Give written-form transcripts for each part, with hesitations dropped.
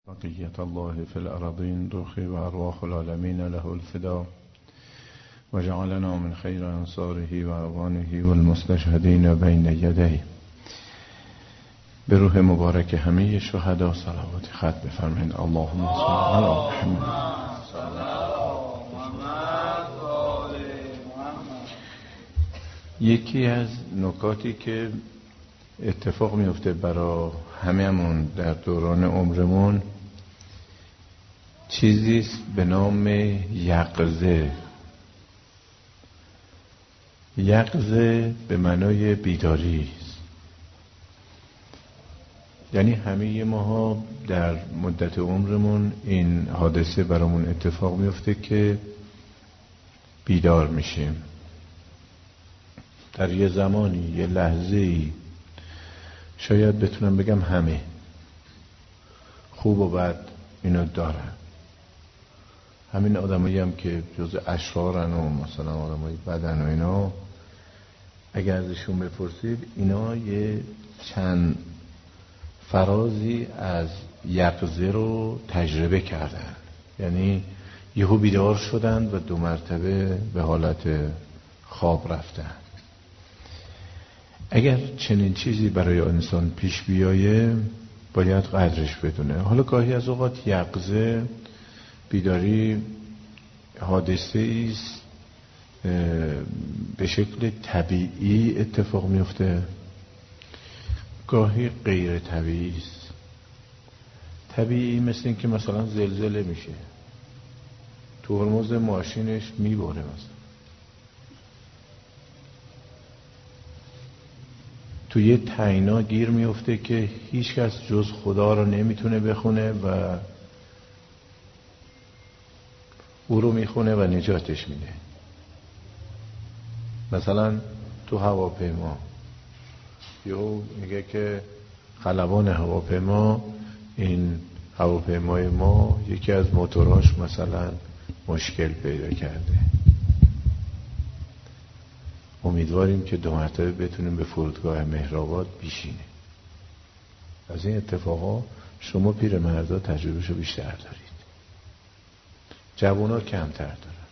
بقية الله في الأرضين روحي وأرواح العالمين له الفداء وجعلنا من خير أنصاره وأعوانه والمستشهدين بين يديه. به روح مبارک همه شهدا صلوات ختم بفرمایید. اللهم صل علی محمد. یکی از نکاتی که اتفاق میفته برای هممون در دوران عمرمون چیزیست به نام یقظه. یقظه به معنای بیداری است. یعنی همه ماها در مدت عمرمون این حادثه برامون اتفاق میفته که بیدار میشیم. در یه زمانی، یه لحظه‌ای، شاید بتونم بگم همه خوب و بد اینو دارن. همین آدمایی هم که جز اشرارن و مثلا آدمای بدن و اینا، اگر ازشون بپرسید اینا یه چند فرازی از یقظه رو تجربه کردن. یعنی یهو بیدار شدن و 2 مرتبه به حالت خواب رفتن. اگر چنین چیزی برای انسان پیش بیایه باید قدرش بدونه. حالا گاهی از اوقات یقظه، بیداری، حادثه است به شکل طبیعی اتفاق میفته، گاهی غیر طبیعی است. طبیعی مثل این که مثلا زلزله میشه، ترمز ماشینش میبره، مثلا تو یه تنگنا گیر میفته که هیچ کس جز خدا رو نمیتونه بخونه و او رو میخونه و نجاتش میده. مثلا تو هواپیما یهو میگه که خلبان هواپیما، این هواپیمای ما یکی از موتوراش مثلا مشکل پیدا کرده، امیدواریم که 2 مرتبه بتونیم به فرودگاه مهرآباد بشینه. از این اتفاقا شما پیرمردا تجربهشو بیشتر دارید، جوونا کمتر دارن.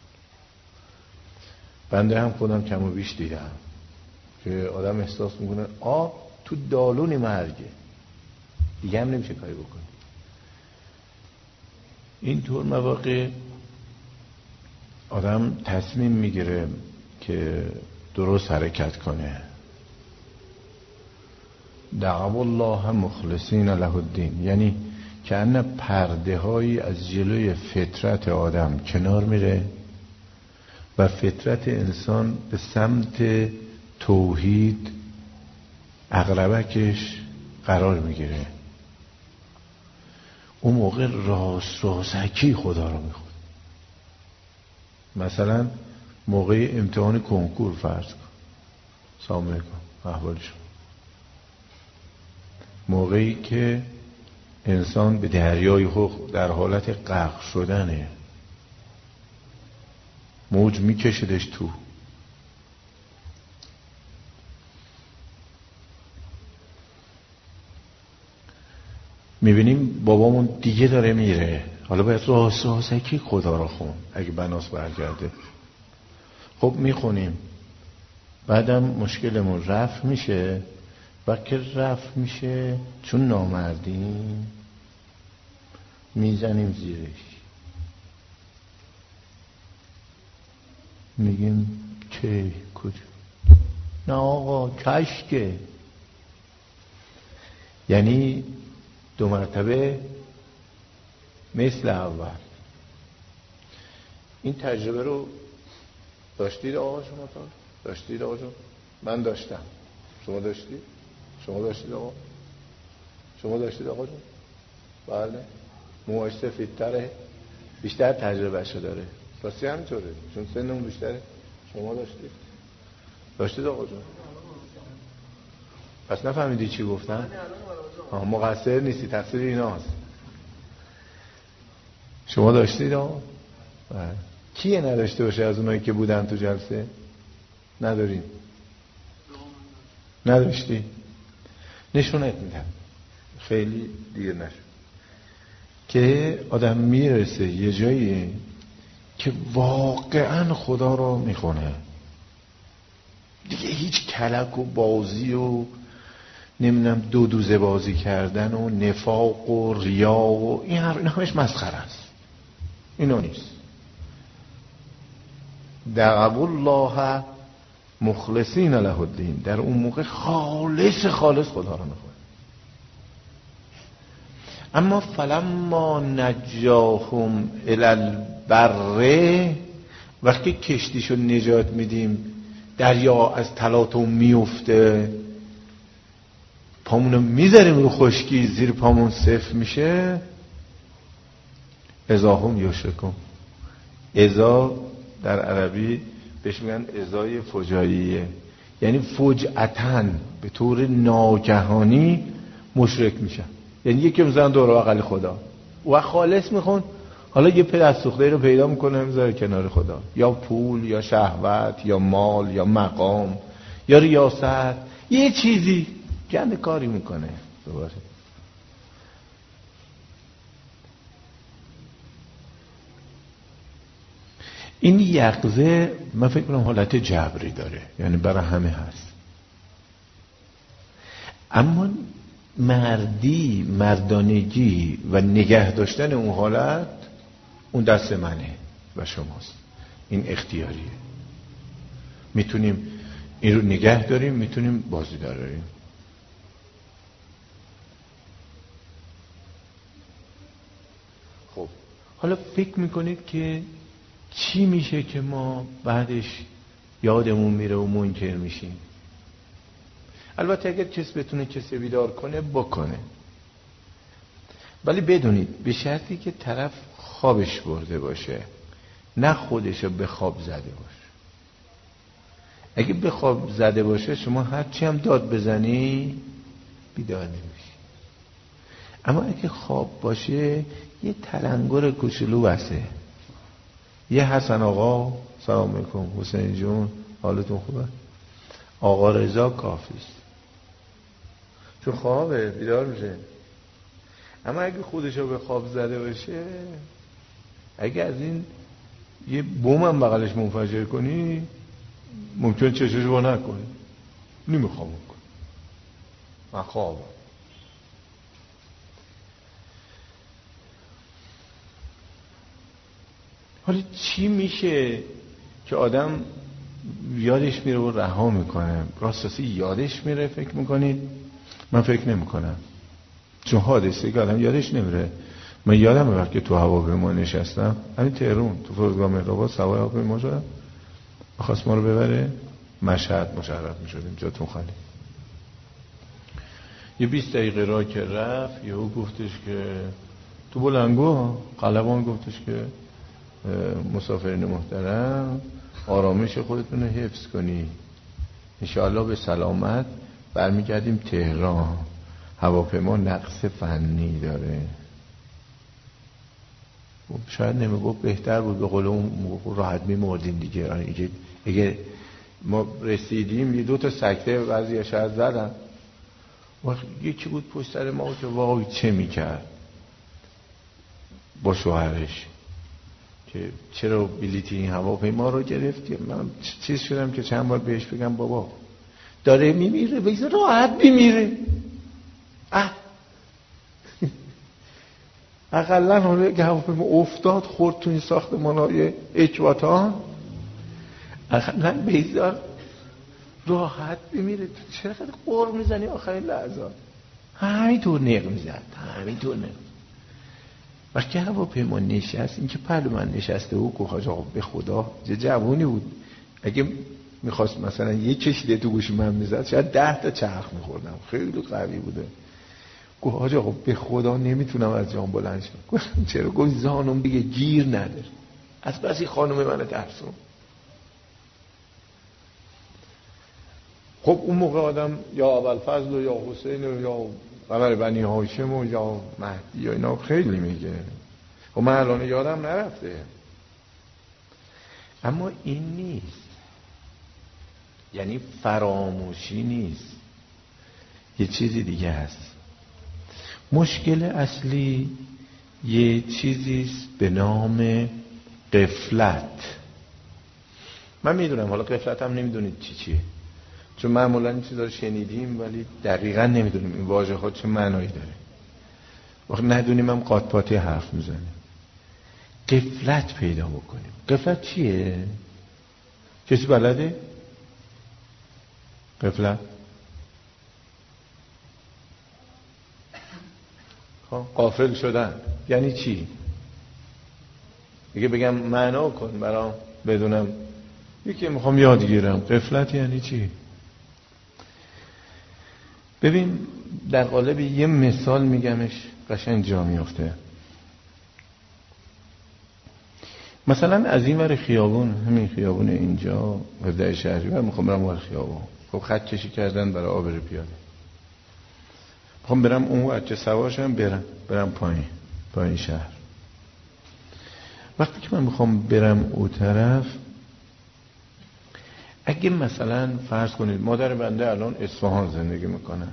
بنده هم خودم کم و بیش دیدم که آدم احساس میکنه تو دالونی مرگه، دیگه هم نمیشه کاری بکنه. اینطور مواقع آدم تصمیم میگیره که درست حرکت کنه. دعوا الله مخلصین له الدین، یعنی که ان پرده هایی از جلوی فطرت آدم کنار میره و فطرت انسان به سمت توحید عقربکش قرار میگیره. اون موقع راسکی خدا رو میخواد. مثلا موقع امتحان کنکور فرض کن، سلام علیکم، احوال شما، موقعی که انسان به دریای حقوق در حالت غرق شدنه، موج میکشدش تو، میبینیم بابامون دیگه داره میره، حالا باید راسکی خدا رو خون اگه بناس برگرده. خب میخونیم، بعدم مشکلمون رفع میشه. وقتی رفع میشه چون نامردیم میزنیم زیرش، میگیم که کجا؟ نه آقا کشکه. یعنی 2 مرتبه مثل اول. این تجربه رو داشتید آقا شما؟ داشتید آقا جون؟ من داشتم. شما داشتید؟ شما داشتید آقا؟ شما داشتید آقا جون؟ بله. موهاش سفیدتره، بیشتر تجربه شو داره. راستی همینطوره چون سنمون بیشتره. شما داشتید آقا جون؟ پس نفهمیدی چی گفتم؟ مقصر نیستی، تقصیر ایناست. شما داشتید آقا؟ بله. کیه نداشته باشه از اونایی که بودن تو جلسه؟ ندارین؟ نداشتی؟ نشونت میدم، خیلی دیر نشد. که آدم میرسه یه جایی که واقعا خدا رو میخونه، دیگه هیچ کلک و بازی و نمیدونم دو دوزه بازی کردن و نفاق و ریا و این همش مسخره است، اینو نیست. دعوا الله مخلصین له الدین، در اون موقع خالص خدا رو میخونه. اما فلما نجاهم الی البر، وقتی کشتیشو نجات میدیم دریا از تلاطم میفته، پامونو میذاریم رو خشکی، زیر پامون صفر میشه، اذا هم یشرکون. اذا در عربی بهش میگن ازای فجاییه، یعنی فجأتاً به طور ناگهانی مشرک میشن. یعنی یکی میذارن دور بغل خدا و خالص میخون، حالا یه پدر سوخته رو پیدا میکنه میذاره کنار خدا، یا پول یا شهوت یا مال یا مقام یا ریاست، یه چیزی گند کاری میکنه دوباره. این یقظه من فکر کنم حالت جبری داره، یعنی برای همه هست. اما مردی، مردانگی و نگه داشتن اون حالت، اون دست منه و شماست. این اختیاریه. میتونیم این رو نگه داریم، میتونیم بازی داریم. خب حالا فکر میکنید که چی میشه که ما بعدش یادمون میره و منکر میشیم؟ البته اگر کسی بتونه کسی بیدار کنه بکنه، ولی بدونید به شرطی که طرف خوابش برده باشه، نه خودشو به خواب زده باشه. اگه به خواب زده باشه شما هرچی هم داد بزنی بیدار نمیشی. اما اگه خواب باشه یه تلنگر کوچولو بسه، یه حسن آقا سلام علیکم، حسین جون حالتون خوبه، آقا رضا کافیست، چون خوابه بیدار میشه. اما اگه خودشو به خواب زده باشه، اگه از این یه بوم هم بغلش منفجر کنی ممکن چششو با نکنی، نمیخوام کن، من خوابم. حالا چی میشه که آدم یادش میره و رها میکنه؟ راستی یادش میره فکر میکنید؟ من فکر نمیکنم، چون حادثه که آدم یادش نمیره. من یادم وقتی که تو هواپیما نشستم، همین تهران تو فرودگاه مهرآباد سوار هواپیما شدم، می‌خواست ما رو ببره مشهد، مشرف میشدیم جاتون خالی. یه 20 دقیقه راه که رفت یهو گفتش که تو بلنگو قلبان گفتش که مسافرین محترم آرامش خودتون رو حفظ کنی، انشاءالله به سلامت برمیگردیم تهران، هواپیما نقص فنی داره. شاید نمیگفت بهتر بود، به قول اون راحت میمردیم دیگه. اگه ما رسیدیم یه 2 تا سکته بعضی شاید زدن، یکی بود پشت سر ما که وای چه میکرد با شوهرش که چرا بلیتی این هواپیما رو گرفتی. من چیز شدم که چند بار بهش بگم بابا داره میمیره بگذار راحت میمیره، اقلا حالا که هواپیما افتاد خورد تو این ساختمان‌های اکباتان، اقلا بگذار راحت بمیره. تو چقدر قر میزنی آخرین لحظات؟ همینطور نق میزد، همینطور نق. وقتی هواپیما نشست، این که پهلو من نشسته و گفت حاج آقا به خدا جوونی بود، اگه میخواست مثلا یه کشیده تو گوشی من میزد شاید 10 تا چرخ میخوردم، خیلی قوی بوده. گفت حاج آقا به خدا نمیتونم از جام بلند شم. گفتم چرا؟ گفت زانم دیگه گیر نداره، از بسی خانم من ترسون. خب اون موقع آدم یا ابوالفضل و یا حسین و یا قمر بنی هاشم و یا مهدی یا اینا خیلی میگه. خب من الان یادم نرفته. اما این نیست، یعنی فراموشی نیست، یه چیزی دیگه هست. مشکل اصلی یه چیزیست به نام غفلت. من میدونم حالا غفلت هم نمیدونید چیه، چون معمولا این چیزا رو شنیدیم ولی دقیقا نمیدونیم این واژه ها چه معنایی داره. وقتی ندونیم هم قات پاتی حرف میزنیم. غفلت پیدا بکنیم. غفلت چیه؟ کسی بلده؟ غفلت غافل شدن یعنی چی؟ دیگه بگم معنا کن برام بدونم. یکی میخوام یاد گیرم غفلت یعنی چی. ببین در قالب یه مثال میگمش قشنگ جا میفته. مثلا از این ور خیابون، همین خیابون اینجا 17 شهریور، میخوام برم ور خیابون. خب خط کشی کردن برای عابر پیاده. میخوام برم اون ور، چه سوارشم برم پایین شهر. وقتی که من میخوام برم اون طرف، اگه مثلا فرض کنید مادر بنده الان اصفهان زندگی میکنه،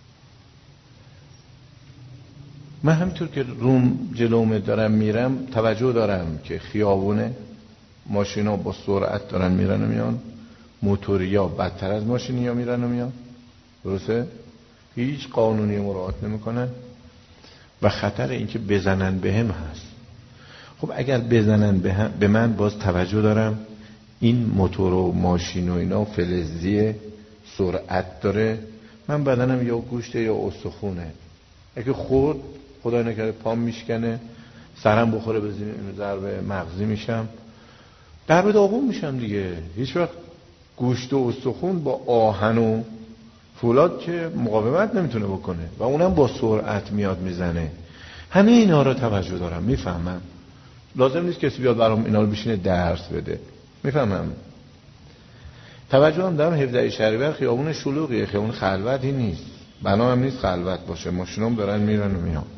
من همینطور که روم جلومه دارم میرم توجه دارم که خیابونه، ماشینا با سرعت دارن میرن و میان، موتوریا بدتر از ماشینیا میرن و میان، درسته؟ هیچ قانونی مراعات نمیکنن و خطر اینکه بزنن بهم هست. خب اگر بزنن به من، باز توجه دارم این موتور و ماشین و اینا فلزیه، سرعت داره، من بدنم یا گوشته یا استخونه، اگه خورد خدای نکرده پام میشکنه، سرم بخوره به ضربه مغزی میشم، در به داغون میشم دیگه. هیچ وقت گوشت و استخون با آهن و فولاد که مقاومت نمیتونه بکنه و اونم با سرعت میاد میزنه. همه اینا رو توجه دارم، میفهمم. لازم نیست کسی بیاد برام اینا رو بشینه درس بده، میفهمم. توجه هم دارم 17 شهریور خیابون شلوغیه، خیابون خلوتی نیست، بنا هم نیست خلوت باشه، ماشینام دارن میرن و میان.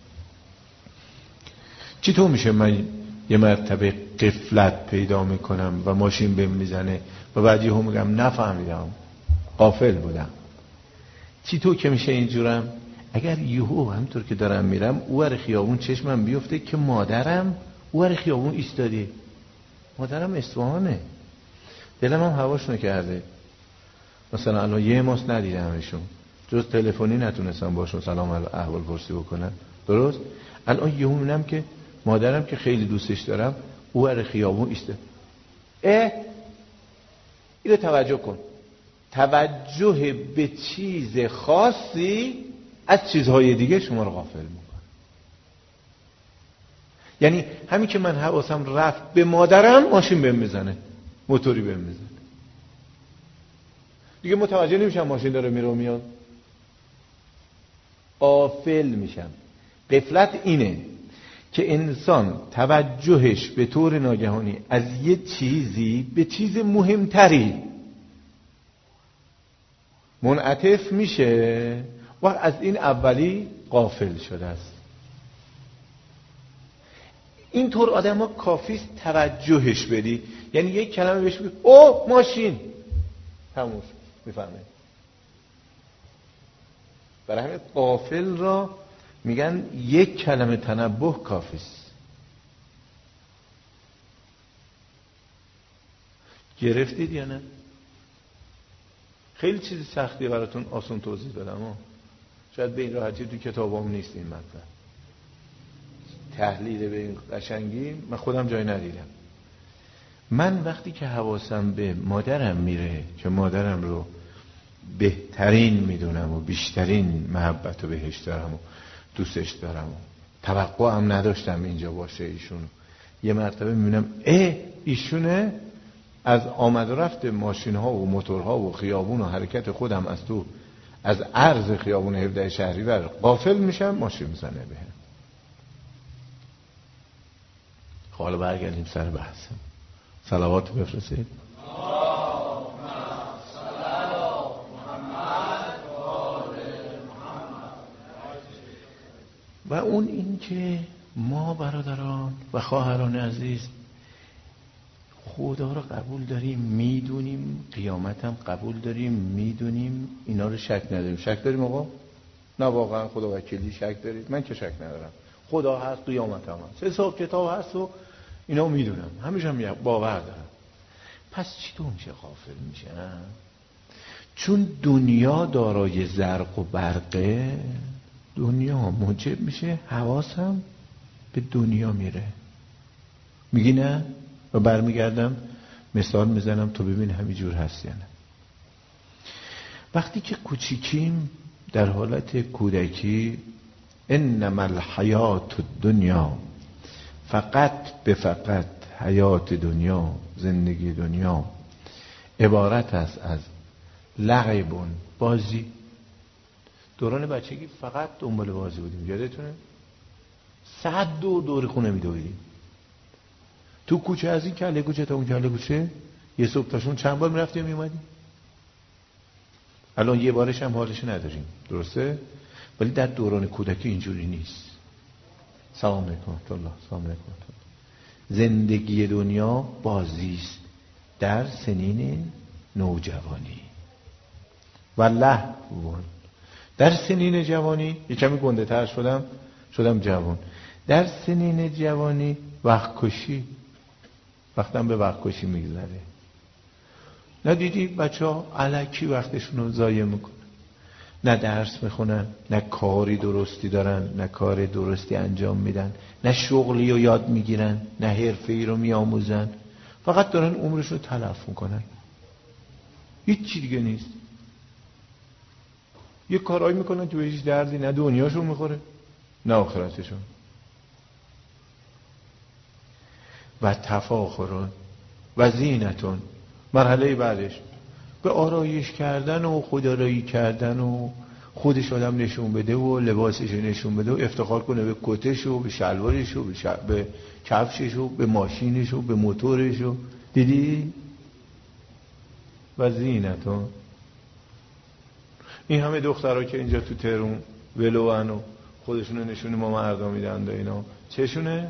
چطور میشه من یه مرتبه غفلت پیدا میکنم و ماشین بهم میزنه و بعد یهو میگم نفهمیدم، غافل بودم؟ چطور که میشه اینجورم؟ اگر یهو همطور که دارم میرم اوور خیابون چشمم بیفته که مادرم اوور خیابون ایستاده، مادرم اصفهانه، دلم هم هواش نکرده، مثلا الان یه ماست ندیدمشون، جز تلفنی نتونستم باشون سلام احوال پرسی بکنم، درست؟ الان یهو میبینم که مادرم که خیلی دوستش دارم اوور خیابون ایسته. اینو توجه کن. توجه به چیز خاصی از چیزهای دیگه شما رو غافل میکنه. یعنی همین که من حواسم رفت به مادرم، ماشین بهم میزنه، موتوری بهم میزنه، دیگه متوجه نمیشم ماشین داره میره و میاد، غافل میشم. غفلت اینه که انسان توجهش به طور ناگهانی از یه چیزی به چیز مهمتری منعطف میشه و از این اولی غافل شده است. اینطور آدم ها کافیست توجهش بدی، یعنی یک کلمه بهش بگی او ماشین، تموم، میفهمه. برای همین غافل را میگن یک کلمه تنبه کافیست. گرفتید یا نه؟ خیلی چیزی سختیه براتون آسان توضیح بدم شاید به این راحتی تو کتابام نیست این مطلب، تحلیل به این قشنگی من خودم جای ندیدم. من وقتی که حواسم به مادرم میره که مادرم رو بهترین میدونم و بیشترین محبت رو بهش دارم و دوستش دارم و توقع هم نداشتم اینجا باشه ایشون، یه مرتبه میبینم ایشونه، از آمد و رفت ماشین ها و موتورها و خیابون و حرکت خودم از عرض خیابون 17 شهریور غافل میشم، ماشین میزنه بهم. حالا برگردیم سر بحثم. صلوات بفرستید. و اون این که ما برادران و خواهران عزیز خدا رو قبول داریم، میدونیم، قیامت هم قبول داریم، میدونیم، اینا رو شک نداریم. شک داریم آقا؟ نه واقعا خدا وکیلی شک دارید؟ من که شک ندارم. خدا هست، قیامت هم هست، حساب کتاب هست و اینا میدونم، همیشه هم باور دارم. پس چطور میشه غافل میشن؟ چون دنیا دارای زرق و برقه، دنیا موجب میشه حواسم به دنیا میره. میگی نه؟ و برمیگردم مثال میزنم تو ببین همینجور هست یا نه. وقتی که کوچیکیم در حالت کودکی، انما الحیات الدنیا، فقط به فقط حیات دنیا، زندگی دنیا عبارت است از لعب، بازی. دوران بچگی فقط دنبال بازی بودیم، یادتونه؟ 100 دور خونه میدویدیم تو کوچه، از این کله کوچه تا اون کله کوچه، یه صبح تاشون چند بار میرفتیم میومدیم. الان یه بارش هم حالش نداریم، درسته؟ ولی در دوران کودکی اینجوری نیست. سلام علیکم الله. سلام علیکم. زندگی دنیا بازیست در سنین نوجوانی و لهو. در سنین جوانی یه کمی گنده تر شدم جوان. در سنین جوانی وقت کشی، وقتم به وقت کشی میگذره. ندیدی بچه ها الکی وقتشون رو ضایع میکنن، نه درس میخونن، نه کاری درستی دارن، نه کار درستی انجام میدن، نه شغلی رو یاد میگیرن، نه حرفه‌ای رو میآموزن، فقط دارن عمرش رو تلف میکنن. هیچ چی دیگه نیست. یه کارایی میکنن که به هیچ دردی نه دنیاشون میخوره نه آخرتشون. و تفاخرون و زینتون، مرحله بعدش به آرایش کردن و خودآرایی کردن و خودش آدم نشون بده و لباسش نشون بده و افتخار کنه به کتش و به شلوارش و به کفشش و به ماشینش و به موتورش و دیدی؟ و زینتون. این همه دخترها که اینجا تو تهران ولوان و خودشونو نشون ما مردم میدن و اینا، چشونه؟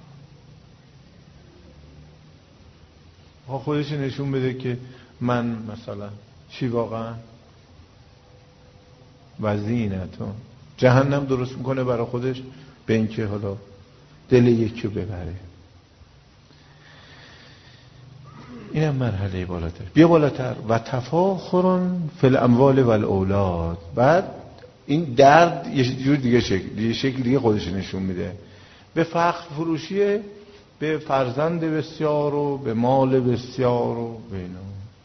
خودش نشون بده که من مثلا چی واقعا. و زینتون. جهنم درست میکنه برای خودش به اینکه حالا دل یکی رو ببره. اینم مرحله بالاتر. بیا بالاتر. و تفاخرون فی الاموال و الاولاد. بعد این درد یه جور دیگه شکل دیگه خودش نشون میده. به فخر فروشیه، به فرزند بسیار و به مال بسیار و به اینا.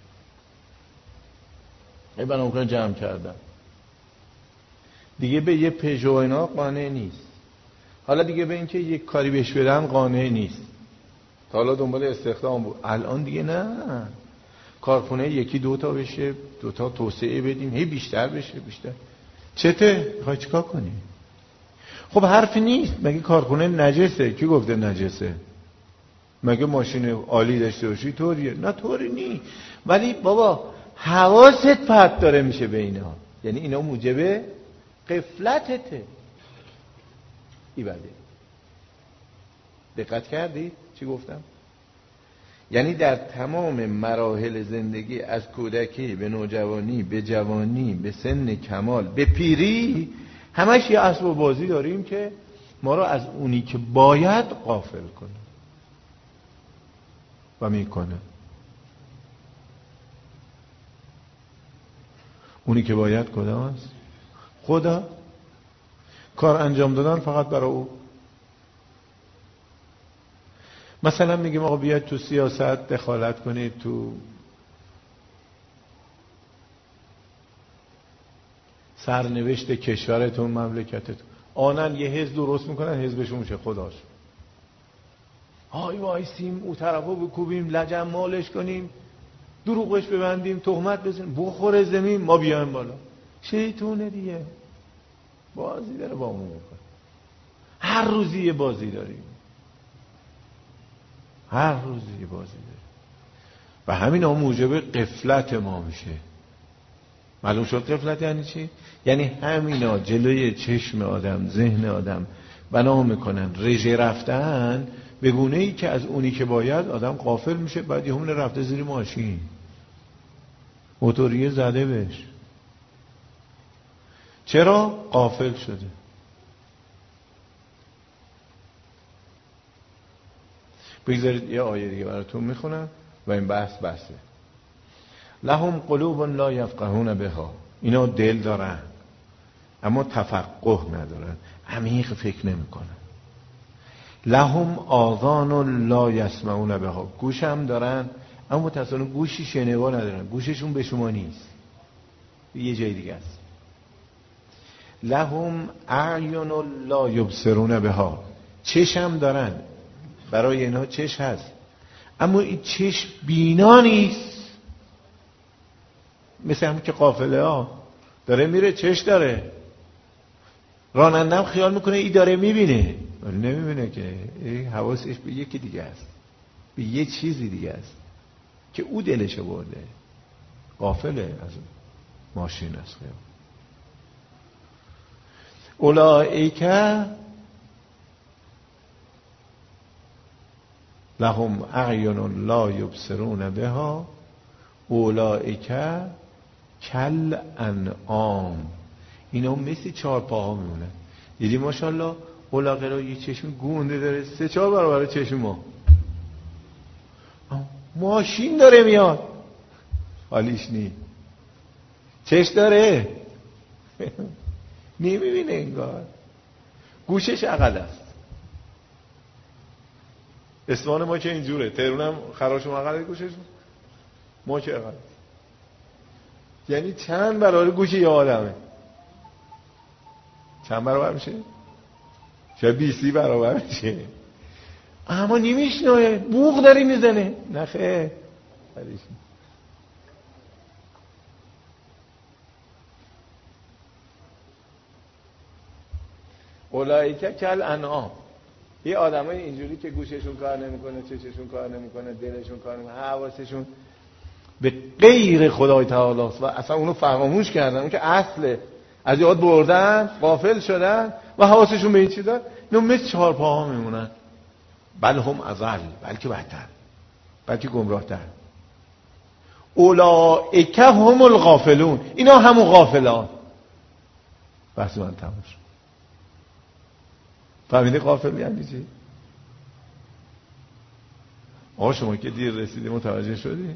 ای بنا میکنه جمع کردم دیگه، به یه پژو اینا قانع نیست. حالا دیگه به اینکه یه کاری بهش بدن قانع نیست. تا حالا دنبال استخدام بود، الان دیگه نه. کارخونه یکی دوتا بشه، دوتا توسعه بدیم، هی بیشتر بشه بیشتر. چته؟ میخوای چیکار کنی؟ خب حرفی نیست. مگه کارخونه نجسه؟ کی گفته نجسه؟ مگه ماشین عالی داشته باشی طوریه؟ نه طوری نیست. ولی بابا حواست پرت داره میشه به اینا، یعنی اینا موجب غفلتته. ای بده. دقت کردی چی گفتم؟ یعنی در تمام مراحل زندگی، از کودکی به نوجوانی به جوانی به سن کمال به پیری، همش یه اسباب بازی داریم که ما رو از اونی که باید غافل کنه و میکنه. اونی که باید کداست؟ خدا. کار انجام دادن فقط برای او. مثلا میگیم آقا بیاید تو سیاست دخالت کنید، تو سرنوشت کشورتون، مملکتتون. آنن یه حزب درست میکنن، حزبشون میشه خداش. های وایسیم او طرفو بکوبیم، لجن مالش کنیم، دروغش ببندیم، تهمت بزنیم، بخوره زمین، ما بیایم بالا. شیطونه دیگه، بازی داره با اون میکنه. هر روزی یه بازی داریم، هر روزی یه بازی داریم و همین هم موجب غفلت ما میشه. معلوم شد غفلت یعنی چی؟ یعنی همینا جلوی چشم آدم، ذهن آدم بنا میکنن رژه رفتن به گونه ای که از اونی که باید آدم غافل میشه. بعد همون رفته زیر ماشین، موتوریه زده بهش. چرا؟ غافل شده. بگذارید یه آیه دیگه براتون میخونم و این بحثه. لهم قلوب لا یفقهون بها، اینا دل دارن اما تفقه ندارن، عمیق فکر نمیکنن. لهم آذان لا یسمعون بها، گوش هم دارن اما متأسفانه گوشی شنوا ندارن، گوششون به شما نیست، یه جای دیگه است. لهم اعین لا یبصرون بها، چشم دارن، برای اینها چشم هست اما این چشم بینا نیست. مثل همون که قافله ها داره میره، چشم داره، رانندم خیال میکنه ای داره میبینه ولی نمیبینه که، این حواسش به یکی دیگه است، به یه چیزی دیگه است که او دلش برده، غافله از ماشین است. اولئک لهم اعین لا یبصرون بها اولئک کل انعام، اینا مثل چهارپاها میمونن. دیدی ماشاءالله الاغه را یه چشم گونده داره، 3-4 برابر چشم ما. ماشین داره میاد حالیش نی، چشم داره نمیبینه انگار، گوشش عقل است. اسمان ما که اینجوره، تهرونم خراشم عقل گوشش، ما که عقل، یعنی چند برابر گوش یه آدمه، چند برابر میشه؟ شاید 20 برابر میشه، اما نمیشنوه، بوق داری میزنه، نه خیر. اولئک کل انعام، یه آدمای اینجوری که گوششون کار نمیکنه، چششون کار نمیکنه، دلشون کار نمیکنه، حواسشون به غیر خدای تعالی است و اصلا اونو فراموش کردن، اون که اصله، از یاد بردن، غافل شدن و حواسشون به این چیزا، اینا مثل چهارپاها میمونن. بل هم اضل، بلکه بدتر، بلکه گمراه‌تر. اولئک هم الغافلون، اینا همون غافلان. بحث من تموم شد. فهمیده غافل یعنی چی؟ آقا شما که دیر رسیدی متوجه شدی؟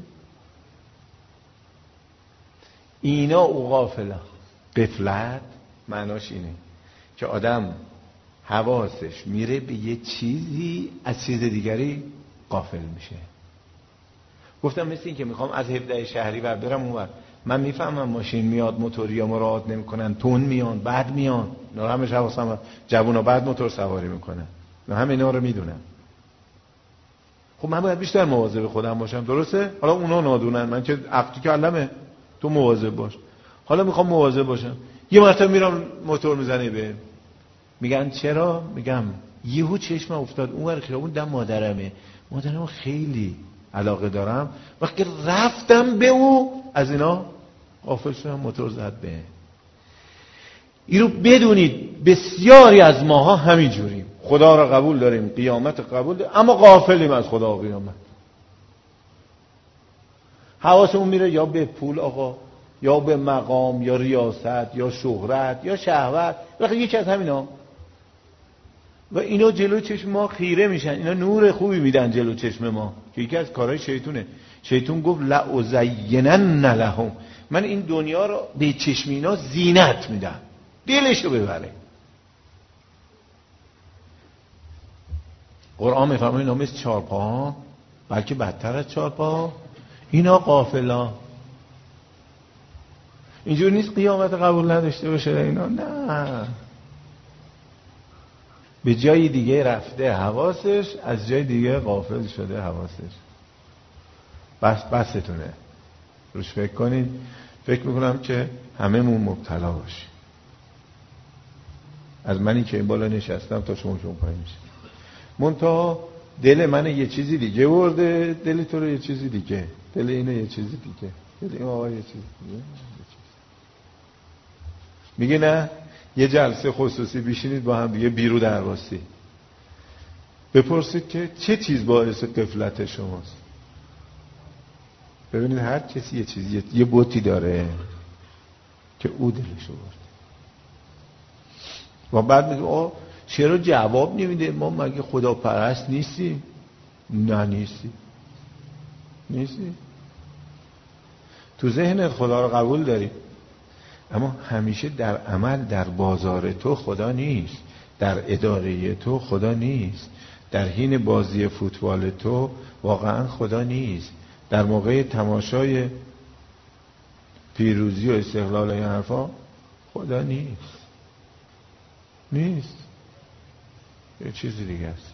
اینا او غافلان. غفلت معناش اینه که آدم حواسش میره به یه چیزی، از چیز دیگری غافل میشه. گفتم مثل این که میخوام از 17 شهری ور برم اونور، من میفهمم ماشین میاد، موتوریا مراعات نمیکنن، تون میان، بعد میان، اینا همش حواسم، جوونا بعد موتور سواری میکنن، من هم اینا رو میدونم. خب من باید بیشتر مواظب خودم باشم، درسته؟ حالا اونا نادونن، من که عقلی کلمه، تو مواظب باش. حالا میخوام مواظب باشم، یه مرتبه میرم موتور میزنه به، میگن چرا؟ میگم یهو چشم افتاد اونور خیابون، دم مادرمه خیلی علاقه دارم، وقتی رفتم به او از اینا غافل شدم، موتور زد به. اینو بدونید بسیاری از ماها همین جوریم، خدا را قبول داریم، قیامت قبول داریم، اما غافلیم از خدا و قیامت. حواسمون میره یا به پول آقا، یا به مقام، یا ریاست، یا شهرت، یا شهوت، وقتی یکی از همینا، و اینا جلو چشم ما خیره میشن، اینا نور خوبی میدن جلو چشم ما که یکی از کارهای شیطونه. شیطون گفت لأزینن لهم، من این دنیا رو به چشم اینا زینت میدم، دلشو ببره. قرآن میفرماید اینا مثل چهارپاها، بلکه بدتر از چهارپاها، اینا غافلان. اینجور نیست قیامت قبول نداشته باشه اینا، نه، به جای دیگه رفته حواسش، از جای دیگه غافل شده حواسش. بستونه روش فکر کنید. فکر میکنم که هممون مبتلا باشیم، از منی که این بالا نشستم تا شما که اون پایین میشه. منتها دل من یه چیزی دیگه برده، دل تو رو یه چیزی دیگه، دل اینو یه چیزی دیگه، دل این آقا یه چیزی دیگه. میگه نه یه جلسه خصوصی بشینید با هم دیگه بیرو درواسی، بپرسید که چه چیز باعث غفلت شماست. ببینید هر کسی یه چیزی، یه بوتی داره که او دلشو برده و بعد میگه چرا جواب نمیده، ما مگه خدا پرست نیستیم؟ نه نیستی. تو ذهنت خدا رو قبول داری، اما همیشه در عمل، در بازار تو خدا نیست، در اداره تو خدا نیست، در حین بازی فوتبال تو واقعا خدا نیست، در موقع تماشای پیروزی و استقلال این حرفا خدا نیست. یه چیزی دیگه است.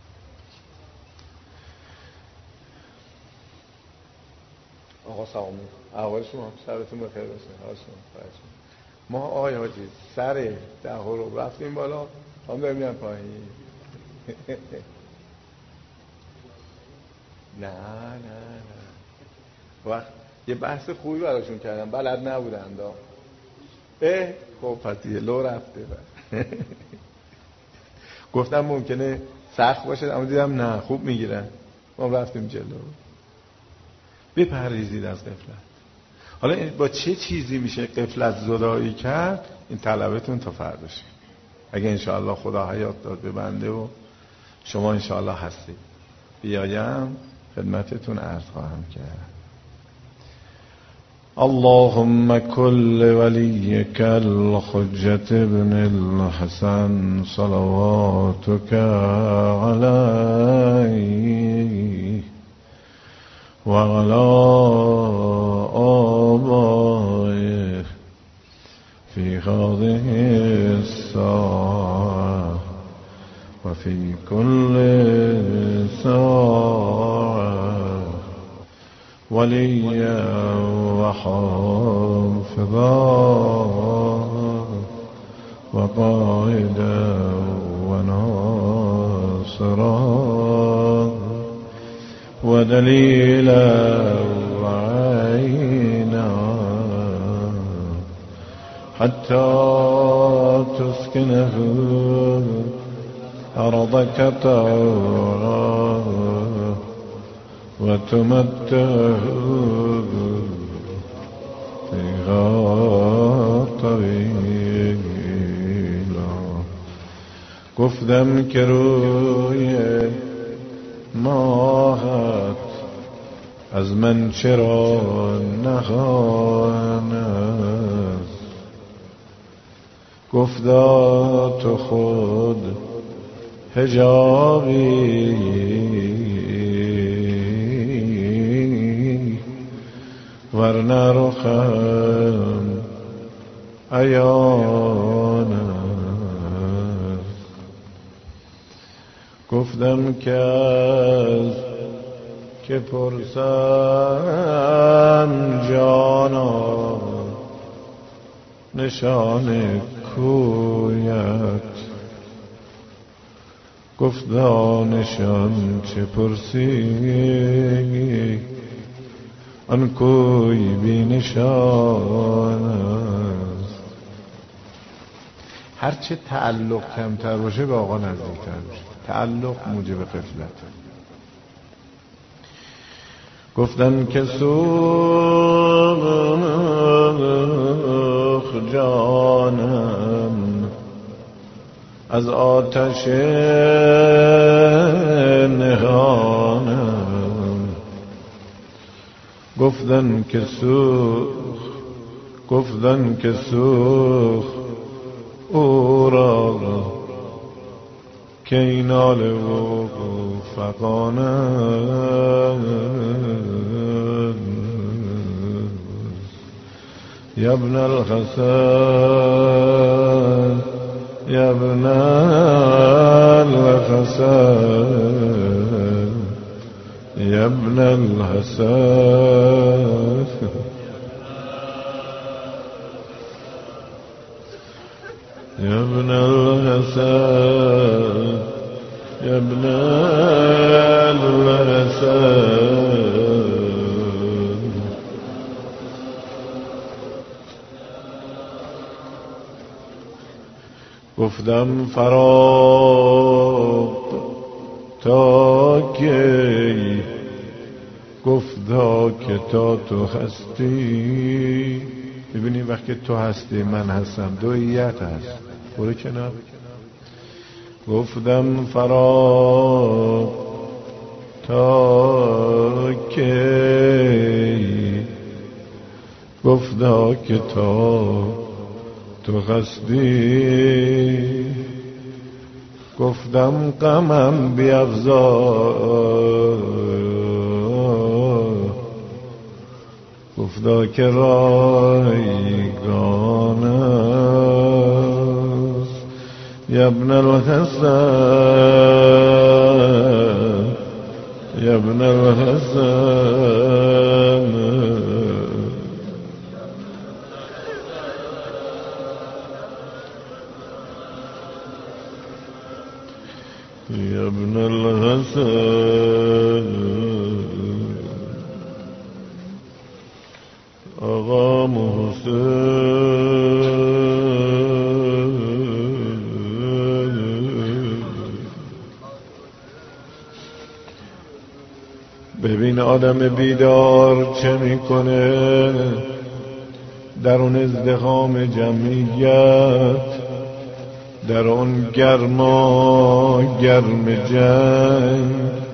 آقا سلام، احوال شما؟ شبتون بخیر باشه. ما آقای حاجی سر ده رو رفتیم بالا، هم داریم میان پایین. نه وقت یه بحث خوبی براشون کردم، بلد نبودن خب پس یه لو رفته. گفتم ممکنه سخت باشه، اما دیدم نه خوب میگیرن. ما رفتیم جلو. بپریزید از غفلت. حالا با چه چیزی میشه غفلت زدایی کرد؟ این طلبتون تا فرداشه، اگه انشاءالله خدا حیات داد به بنده و شما انشاءالله هستید، بیایم خدمتتون عرض خواهم کرد. اللهم كل وليك الحجة ابن الحسن صلواتك عليه وعلى آبائه في هذه الساعة وفي كل ساعة وليا وحافظا وقائدا وناصرا ودليلا وعينا حتى تسكنه أرضك طوعا وتمتعه فيها طويلا. گفتم که روی ماهت از من چرا نهان است؟ گفتا تو خود حجابی ورنه رخم عیان است. گفتم که از که پرسم جانا نشان کویت؟ گفتا نشان چه پرسی آن کوی بی نشان است. هرچه تعلق کمتر باشه به آقا نزدیکتر باشه. تعلق موجب غفلت. گفتم که سوخ جانم از آتش نهانم. گفتن که سوخ او را که اینال و فقانم. یا ابن الحسن یا ابن الحسن یا ابن الحسن یا ابن الحسن یا ابن الحسن. گفتم فراق تا کی؟ گفتا که تا تو هستی. ببینی وقتی تو هستی من هستم، دویت هست. برو کنار. گفتم فراق گفتا که تا تو خستی، گفتم غمم بیفزا، گفتا که رایگان است. یا ابن الحسن یا ابن الحسن، یا ابن الحسن، آقا محسن. ببین آدم بیدار چه میکنه در اون ازدحام جمعیت، در اون گرم جنگ،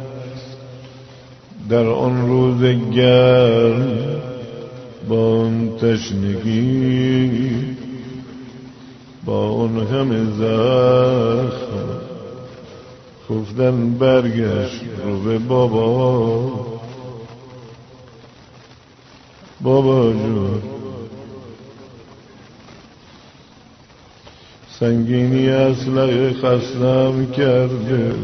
در اون روز گرم با اون تشنگی، با اون همه زخم، گفتن برگشت رو به بابا جون. سنگینی اسلحه خستم کرده،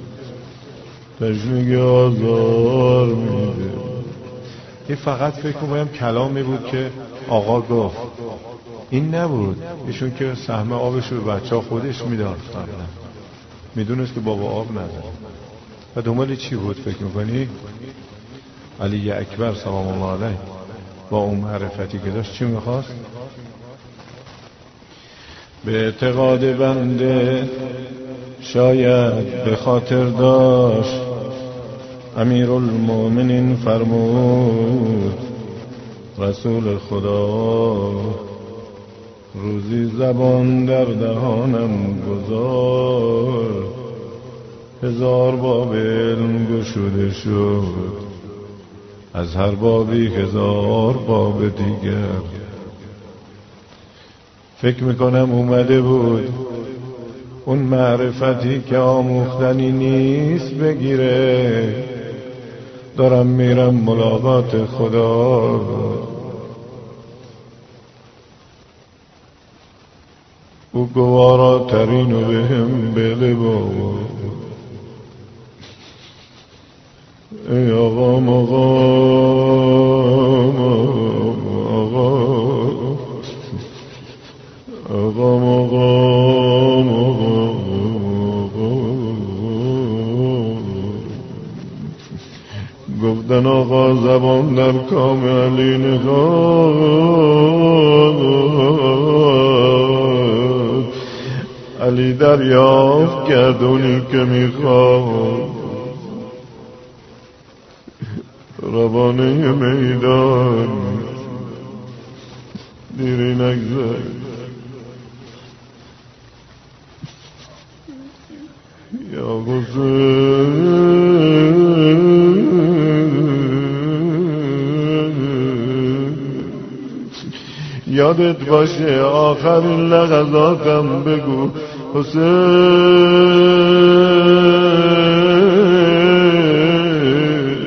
تشنگی آزار میده. این فقط فکر میکنم کلامی بود که آقا گفت، این نبود. ایشون که سهم آبش رو به بچه ها خودش میداد، میدونست که بابا آب نداره. و دنبال چی بود فکر میکنی؟ علی اکبر سلام الله علیه با اون معرفتی که داشت چی میخواست؟ به اعتقاد بنده شاید به خاطر داشت امیرالمومنین فرمود رسول خدا، روزی زبان در دهانم گذار، 1000 باب علم گشوده شد، از هر بابی 1000 باب دیگر. فکر میکنم اومده بود اون معرفتی که آموختنی نیست بگیره. دارم میرم ملاقات خدا، او گوارا ترینو به هم بده بابا. ای آقا مقام، آقا مقام، گفتن آقا زبان در کام علی نخواد، علی دریافت کرد اونی که میخواد. روانه میدان دیری نگذر، یا حسین یادت باشه آخرین لحظاتم بگو حسین.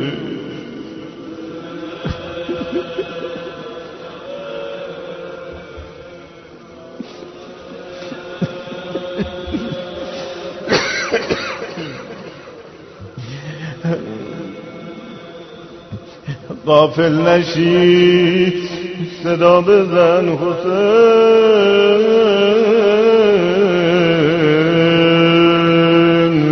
غافل نشی صدا بزن حسین،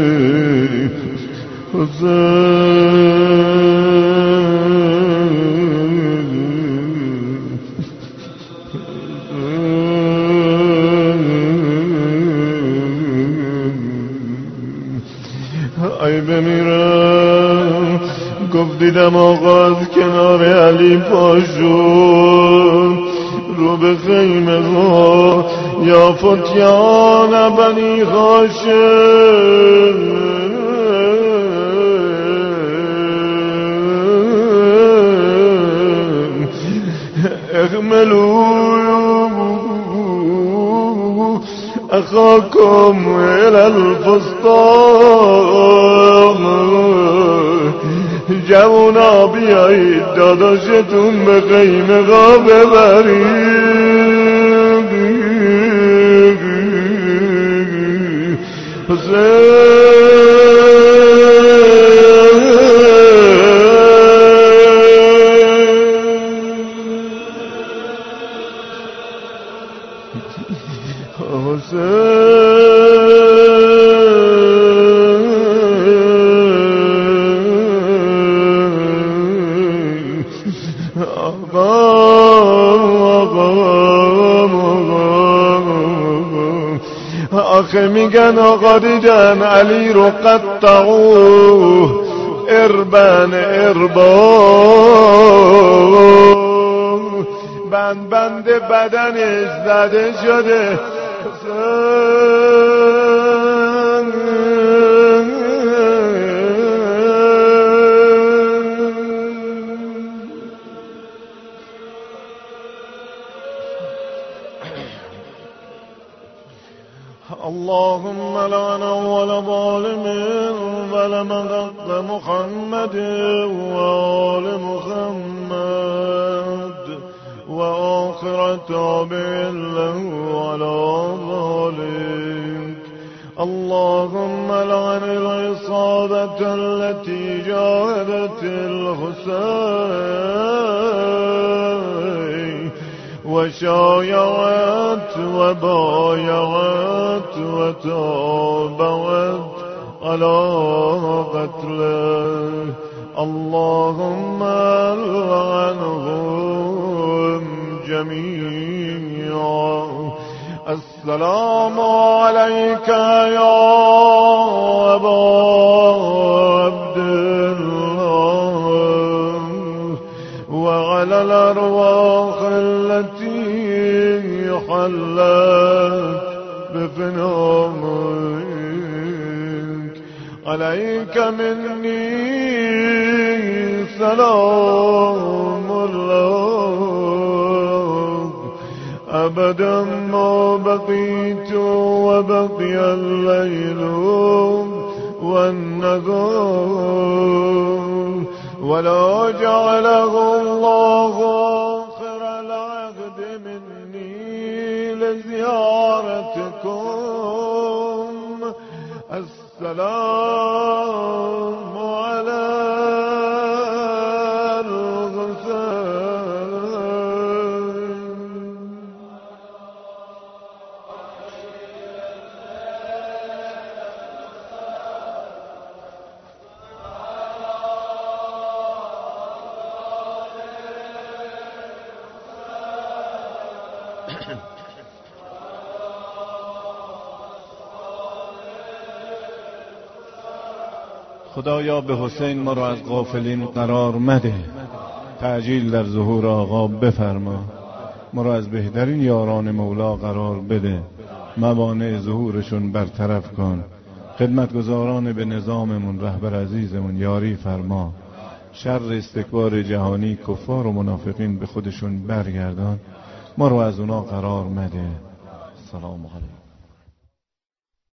ای بمیرم. گفت دیدم آقا از کنار علی پاشون رو به خیمه ها، یا فتیان بنی هاشم احملوا اخاكم الى الفستان جوونا بیایید داداشتون به خیمه غا ببرید آخه میگن آقا دیدن علی رو قطعوه اربن اربا بند بدنش زده شده اللهم لعن اول ظالم ولمن حق محمد وآل محمد وآخر تابع له على ذلك اللهم لعن العصابة التي جاهدت الحسين وشايعت وبايعت وتابعت على قتله اللهم لعنهم جميعا السلام عليك يا أبا عبد الله وعلى الأرواح التي حلت بفنائك عليك مني سلام الله أبدا ما بقيت وبقي الليل والنهار ولا جعله الله آخر العهد مني لزيارتكم السلام على خدایا به حسین ما را از غافلین قرار مده، تعجیل در ظهور آقا بفرما، ما را از بهترین یاران مولا قرار بده، موانع ظهورشون برطرف کن، خدمتگزاران به نظاممون رهبر عزیزمون یاری فرما، شر استکبار جهانی کفار و منافقین به خودشون برگردان، ما را از اونا قرار مده. سلام علیکم.